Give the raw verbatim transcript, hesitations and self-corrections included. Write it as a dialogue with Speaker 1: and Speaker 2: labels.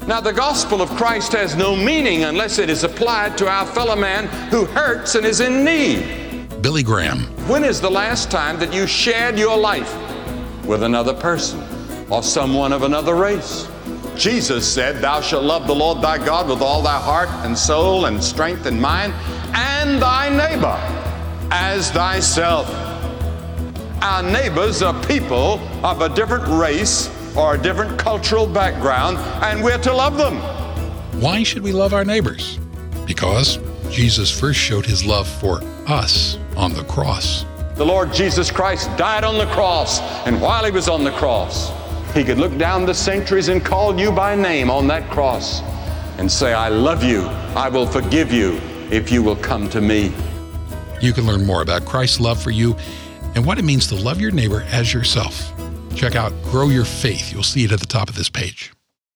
Speaker 1: Now, the gospel of Christ has no meaning unless it is applied to our fellow man who hurts and is in need.
Speaker 2: Billy Graham.
Speaker 1: When is the last time that you shared your life with another person or someone of another race? Jesus said, "Thou shalt love the Lord thy God with all thy heart and soul and strength and mind, and thy neighbor as thyself." Our neighbors are people of a different race or a different cultural background, and we're to love them.
Speaker 2: Why should we love our neighbors? Because Jesus first showed his love for us on the cross.
Speaker 1: The Lord Jesus Christ died on the cross, and while he was on the cross, he could look down the centuries and call you by name on that cross and say, "I love you. I will forgive you if you will come to me."
Speaker 2: You can learn more about Christ's love for you and what it means to love your neighbor as yourself. Check out Grow Your Faith. You'll see it at the top of this page.